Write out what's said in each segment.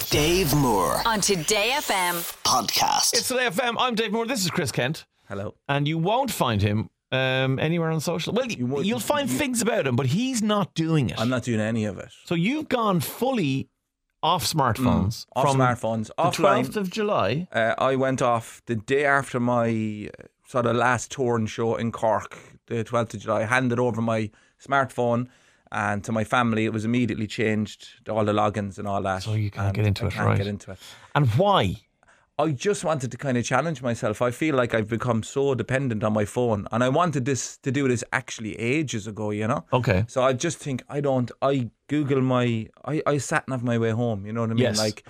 Dave Moore on Today FM podcast. It's Today FM. I'm Dave Moore. This is Chris Kent. Hello. And you won't find him anywhere on social. Well, you'll find things about him, but he's not doing it. I'm not doing any of it. So you've gone fully off smartphones. Off smartphones. The Offline. 12th of July. I went off the day after my sort of last touring show in Cork, the 12th of July. I handed over my smartphone and to my family. It was immediately changed, all the logins and all that. So you can't And get into it, I can't right? get into it. And why? I just wanted to kind of challenge myself. I feel like I've become so dependent on my phone, and I wanted to do this actually ages ago, you know? Okay. So I just think I Google I sat nav my way home, you know what I mean? Yes. Like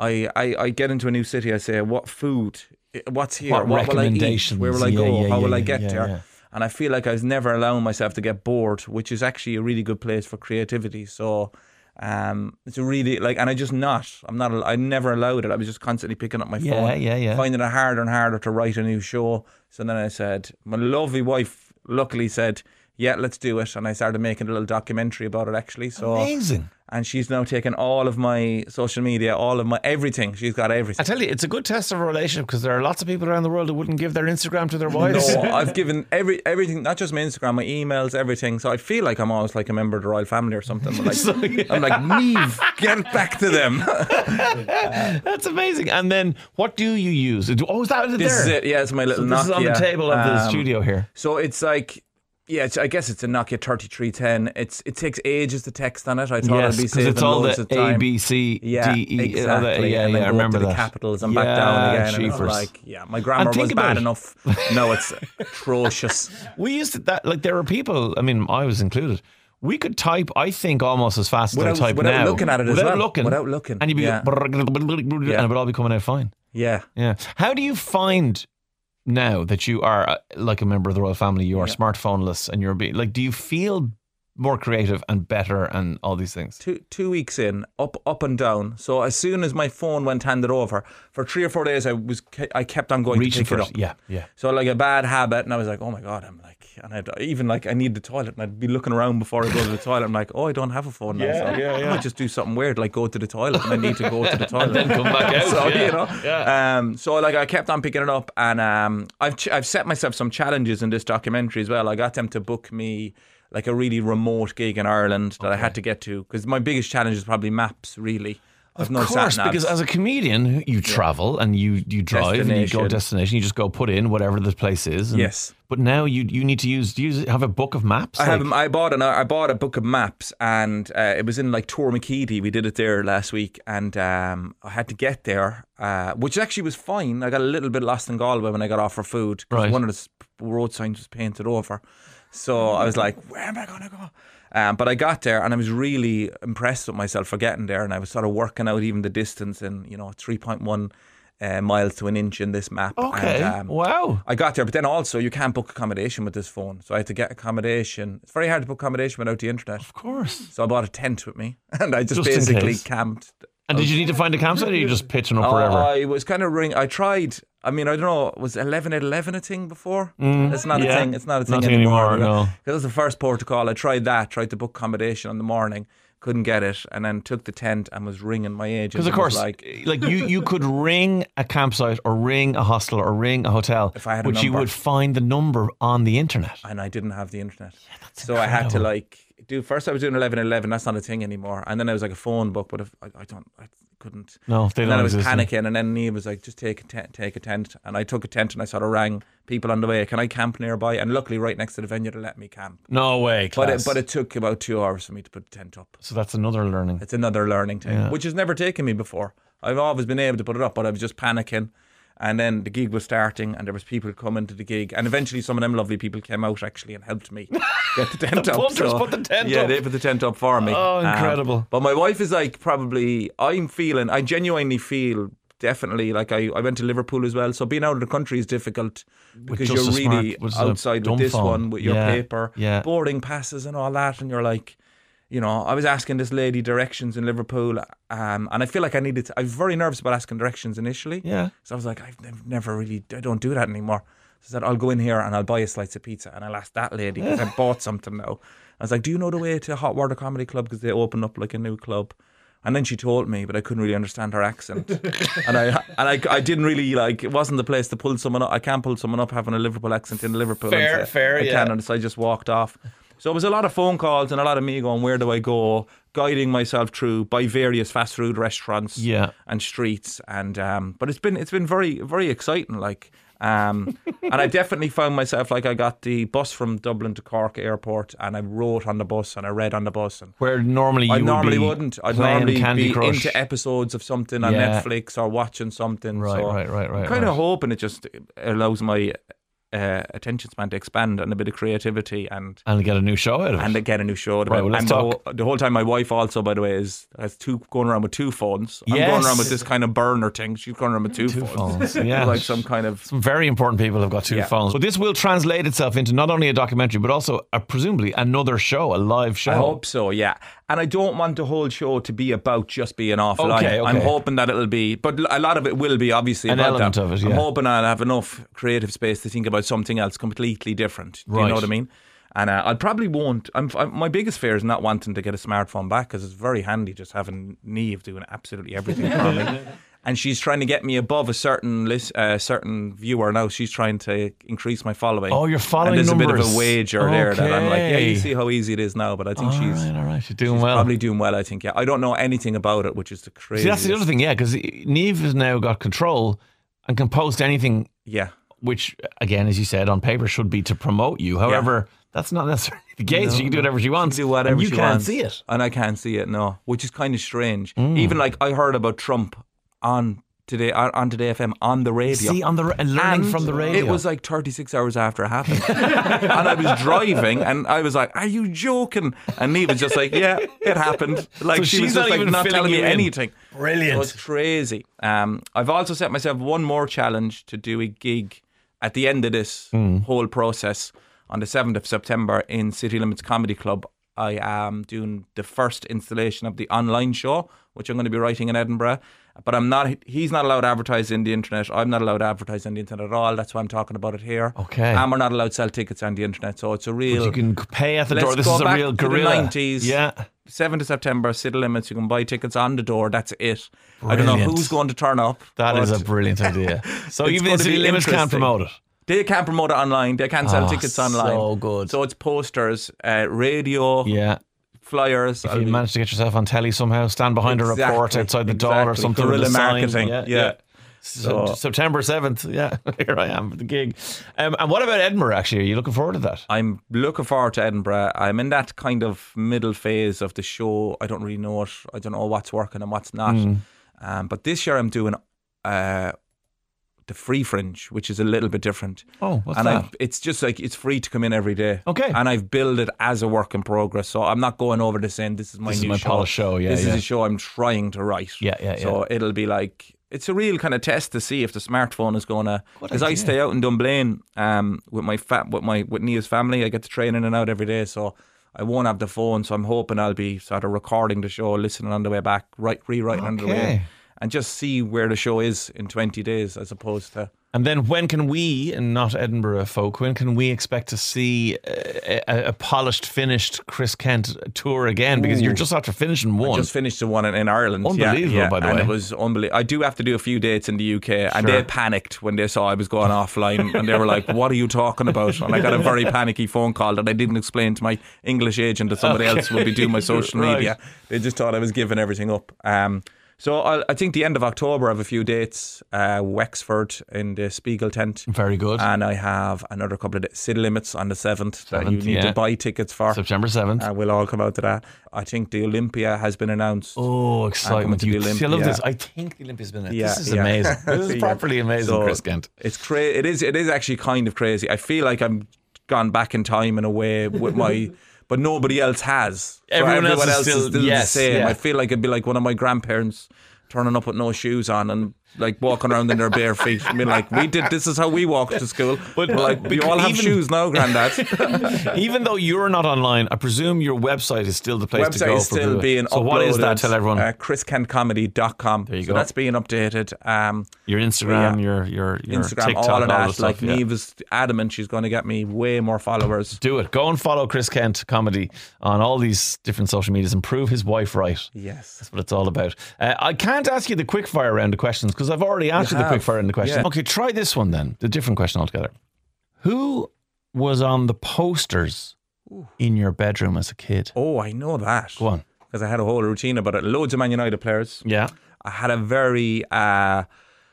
I get into a new city, I say, what food, what's here, What will I eat, recommendations? where will I Yeah, go, yeah, how will yeah, I get yeah, there? yeah. And I feel like I was never allowing myself to get bored, which is actually a really good place for creativity. So it's a really and I never allowed it. I was just constantly picking up my phone, Yeah. finding it harder and harder to write a new show. So then I said, my lovely wife luckily said, yeah, let's do it. And I started making a little documentary about it actually. So Amazing. And she's now taken all of my social media, all of my everything. She's got everything. I tell you, it's a good test of a relationship because there are lots of people around the world who wouldn't give their Instagram to their wives. No, I've given everything, not just my Instagram, my emails, everything. So I feel like I'm always like a member of the royal family or something. But I'm like, Neve, get it back to them. That's amazing. And then what do you use? Oh, is that it This there? is it. Yeah, it's my little This Nokia. is on the table of the studio here. So it's like, yeah, I guess it's a Nokia 3310. It takes ages to text on it. I thought Yes, I'd be because saving it's all loads the of time. A, B, C, Yeah, D, E. exactly. Yeah, and then I go remember up to that. the capitals and back down again. And it's Jeepers. like, yeah, my grammar think was about bad it. enough. No, it's atrocious. We used to, there were people, I mean, I was included. We could type, I think, almost as fast as I type without now. looking at it as Without well. looking. Without looking. And you'd be, Yeah. and it would all be coming out fine. Yeah. Yeah. How do you find now that you are like a member of the royal family, you are smartphoneless and you're do you feel more creative and better and all these things? Two weeks in, up and down. So as soon as my phone went handed over, for 3 or 4 days, I kept on going Reaching to for pick it it. up. Yeah. So like a bad habit, and I was like, oh my god, I need the toilet, and I'd be looking around before I go to the toilet. I'm like, oh, I don't have a phone now. I might just do something weird, like go to the toilet, and I need to go to the toilet And then come back out. So yeah. you know, Yeah. so I kept on picking it up, and I've set myself some challenges in this documentary as well. I got them to book me like a really remote gig in Ireland that I had to get to, because my biggest challenge is probably maps, really. Of course, because as a comedian, you travel and you drive and you go destination. You just go put in whatever the place is. Yes. But now you need to have a book of maps. I bought a book of maps, and it was in like Tourmakeedy. We did it there last week, and I had to get there, which actually was fine. I got a little bit lost in Galway when I got off for food, because Right. one of the road signs was painted over. So I was like, where am I going to go? But I got there, and I was really impressed with myself for getting there, and I was sort of working out even the distance in 3.1 miles to an inch in this map. Okay. And, Wow. I got there, but then also you can't book accommodation with this phone, so I had to get accommodation. It's very hard to book accommodation without the internet. Of course. So I bought a tent with me, and I just in basically case. camped. And did you need to find a campsite, or are you just pitching up wherever? I was kind of I tried. I mean, I don't know. Was 11 at 11 a thing before? It's not a yeah. thing. It's not a thing Nothing anymore. anymore, no. Because that's the first protocol. I tried that. Tried to book accommodation in the morning. Couldn't get it, and then took the tent and was ringing my agent. Because of course, like you could ring a campsite or ring a hostel or ring a hotel, If I had a but you number. would find the number on the internet. and I didn't have the internet. So I had to first I was doing 11 at 11, that's not a thing anymore. And then I was like a phone book, but if I couldn't. No, they And don't then I was exist. panicking, and then he was like, just take a tent. And I took a tent, and I sort of rang people on the way, can I camp nearby? And luckily right next to the venue, they let me camp. No way, class. But it took about 2 hours for me to put the tent up. So that's another learning. It's another learning thing, Yeah. which has never taken me before. I've always been able to put it up, but I was just panicking. And then the gig was starting, and there was people coming to the gig, and eventually some of them lovely people came out actually and helped me get the tent The up. punters put the tent yeah, up. they put the tent up for me. Oh, incredible. But my wife is like, I genuinely feel definitely like I went to Liverpool as well, so being out of the country is difficult because just you're a smart- really with a outside dumb with this phone. one with your Yeah, paper, yeah. boarding passes and all that, and you're like, I was asking this lady directions in Liverpool, and I feel like I was very nervous about asking directions initially. Yeah. So I was like, I've never really, I don't do that anymore. So I said, I'll go in here and I'll buy a slice of pizza, and I'll ask that lady because I bought something now. I was like, do you know the way to Hot Water Comedy Club? Because they opened up like a new club. And then she told me, but I couldn't really understand her accent. and I didn't really like. It wasn't the place to pull someone up. I can't pull someone up having a Liverpool accent in Liverpool. Fair, I can't, and so I just walked off. So it was a lot of phone calls and a lot of me going, where do I go? Guiding myself through by various fast food restaurants and streets, and but it's been very, very exciting. Like. And I definitely found myself like I got the bus from Dublin to Cork Airport, and I wrote on the bus and I read on the bus. And where normally you wouldn't. I'd normally Candy be Crush. into episodes of something on Netflix or watching something. Right. I'm kind of hoping it just allows my attention span to expand and a bit of creativity and get a new show out of it. And get a new show out of it. Right, well, let's talk. The whole time my wife also, by the way, has going around with 2 phones. I'm going around with this kind of burner thing. She's going around with two phones. Yeah. Like some very important people have got 2 phones. But this will translate itself into not only a documentary but also presumably another show, a live show. I hope so, yeah. And I don't want the whole show to be about just being offline. Okay. I'm hoping that it'll be, but a lot of it will be obviously an about element that. of it. Yeah. I'm hoping I'll have enough creative space to think about something else completely different. Do right. you know what I mean? And I probably won't. My biggest fear is not wanting to get a smartphone back, because it's very handy just having Niamh doing absolutely everything for me. And she's trying to get me above a certain certain viewer now. She's trying to increase my following. Oh, you're following and there's numbers. a bit of a wager there that I'm like, yeah, you see how easy it is now. But I think all right. She's doing well. Probably doing well, I think. Yeah, I don't know anything about it, which is the crazy. See, that's the other thing, yeah, because Niamh has now got control and can post anything. Yeah. Which, again, as you said, on paper should be to promote you. However, that's not necessarily the case. She can do whatever she wants. She can do whatever and she you can't wants. see it. And I can't see it, no. Which is kind of strange. Even like I heard about Trump on Today FM on the radio. See, learning from the radio. It was like 36 hours after it happened. And I was driving and I was like, are you joking? And Niamh was just like, yeah, it happened. Like so she was just like not telling me anything. Brilliant. It was crazy. I've also set myself one more challenge to do a gig at the end of this whole process on the 7th of September in City Limits Comedy Club. I am doing the first installation of the online show, which I'm going to be writing in Edinburgh. But he's not allowed to advertise in the internet. I'm not allowed to advertise on the internet at all. That's why I'm talking about it here. Okay. And we're not allowed to sell tickets on the internet. So it's a real... But you can pay at the door. This is a real guerrilla. To the 90s. Yeah. 7th of September, City Limits. You can buy tickets on the door. That's it. Brilliant. I don't know who's going to turn up. That is a brilliant idea. So even the City Limits can't promote it. They can't promote it online. They can't sell tickets online. So good. So it's posters, radio, flyers. If you manage to get yourself on telly somehow, stand behind a report outside the door or something. Guerrilla with a sign. marketing. Yeah. So, September 7th. Yeah, here I am for the gig. And what about Edinburgh, actually? Are you looking forward to that? I'm looking forward to Edinburgh. I'm in that kind of middle phase of the show. I don't really know it. I don't know what's working and what's not. But this year I'm doing the Free Fringe, which is a little bit different. Oh, what's that? It's just like it's free to come in every day. Okay. And I've built it as a work in progress, so I'm not going over this saying this is my new show. polished show. Yeah, this is a show I'm trying to write. Yeah. So it'll be like, it's a real kind of test to see if the smartphone is going to, because I stay out in Dunblane with Niamh's family. I get to train in and out every day, so I won't have the phone. So I'm hoping I'll be sort of recording the show, listening on the way back, rewriting on the way in, and just see where the show is in 20 days as opposed to... And then when can we, and not Edinburgh folk, when can we expect to see a polished, finished Chris Kent tour again? Because you're just after finishing one. I just finished the one in Ireland. Unbelievable, by the way. And it was unbelievable. I do have to do a few dates in the UK, and they panicked when they saw I was going offline, and they were like, what are you talking about? And I got a very panicky phone call that I didn't explain to my English agent that somebody else would be doing my social media. They just thought I was giving everything up. So I think the end of October I have a few dates. Wexford in the Spiegel tent. Very good. And I have another couple of days. City Limits on the 7th that you need to buy tickets for. September 7th. We'll all come out to that. I think the Olympia has been announced. Oh, excitement. I love this. I think the Olympia's been announced. This is amazing. This is properly amazing, so Chris Kent. It's it is actually kind of crazy. I feel like I'm gone back in time in a way with my... But nobody else has. Everyone else is still the same. I feel like it'd be like one of my grandparents turning up with no shoes on and like walking around in their bare feet. I mean, like, this is how we walk to school. But like, you all have shoes now, Grandad. Even though you're not online, I presume your website is still the place to go. Website is still being uploaded. So what is that? Tell everyone. ChrisKentComedy.com. There you go. That's being updated. Your Instagram, your Instagram, TikTok, all of that. stuff, like, Niamh is adamant she's going to get me way more followers. Do it. Go and follow Chris Kent Comedy on all these different social medias and prove his wife right. Yes. That's what it's all about. I can't ask you the quick fire round of questions because I've already asked you the quick fire round of questions. Yeah. Okay, try this one then. The different question altogether. Who was on the posters in your bedroom as a kid? Oh, I know that. Go on. Because I had a whole routine about it. Loads of Man United players. Yeah. I had a very... I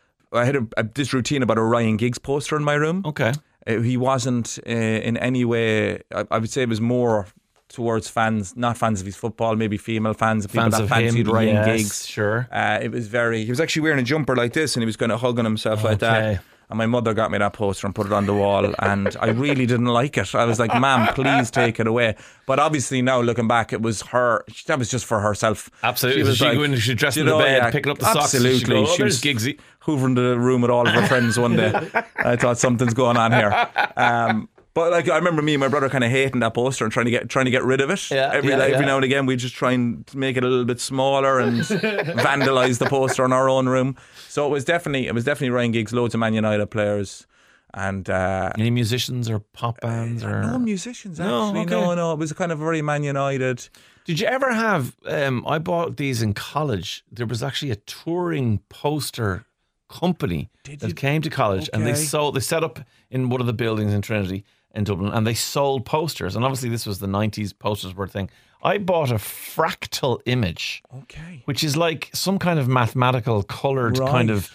had this routine about a Ryan Giggs poster in my room. Okay. He wasn't in any way... I would say it was more towards fans, not fans of his football, maybe female fans of people that fancied Ryan Giggs. Sure. It was very... He was actually wearing a jumper like this and he was kind of hugging himself like that. And my mother got me that poster and put it on the wall, and I really didn't like it. I was like, "Ma'am, please take it away." But obviously now looking back, it was her. That was just for herself. Absolutely. She was like, she dressed in the bed, picking up the socks. Absolutely. She was Giggsy. Hoovering the room with all of her friends one day. I thought something's going on here. But like, I remember me and my brother kind of hating that poster and trying to get rid of it. Every now and again, we just try and make it a little bit smaller and vandalise the poster in our own room. So it was definitely Ryan Giggs, loads of Man United players, and any musicians or pop bands or no musicians actually. No, it was kind of very Man United. Did you ever have? I bought these in college. There was actually a touring poster company that came to college, and they set up in one of the buildings in Trinity in Dublin, and they sold posters. And obviously this was the 90s, posters were a thing. I bought a fractal image, which is like some kind of mathematical coloured kind of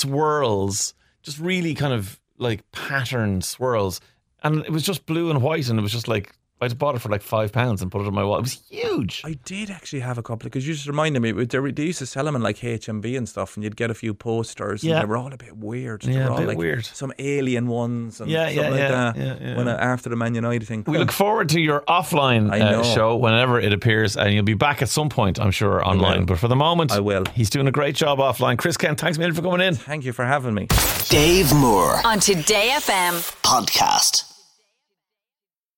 swirls, just really kind of like patterned swirls. And it was just blue and white, and it was just like, I just bought it for like £5 and put it on my wall. It was huge. I did actually have a couple, because you just reminded me, they used to sell them in like HMV and stuff, and you'd get a few posters, and they were all a bit weird. Yeah, a bit like weird. Some alien ones and stuff like that. When after the Man United thing. We look forward to your offline show whenever it appears, and you'll be back at some point, I'm sure, online. But for the moment, I will. He's doing a great job offline. Chris Kent, thanks a million for coming in. Thank you for having me. Dave Moore on Today FM podcast.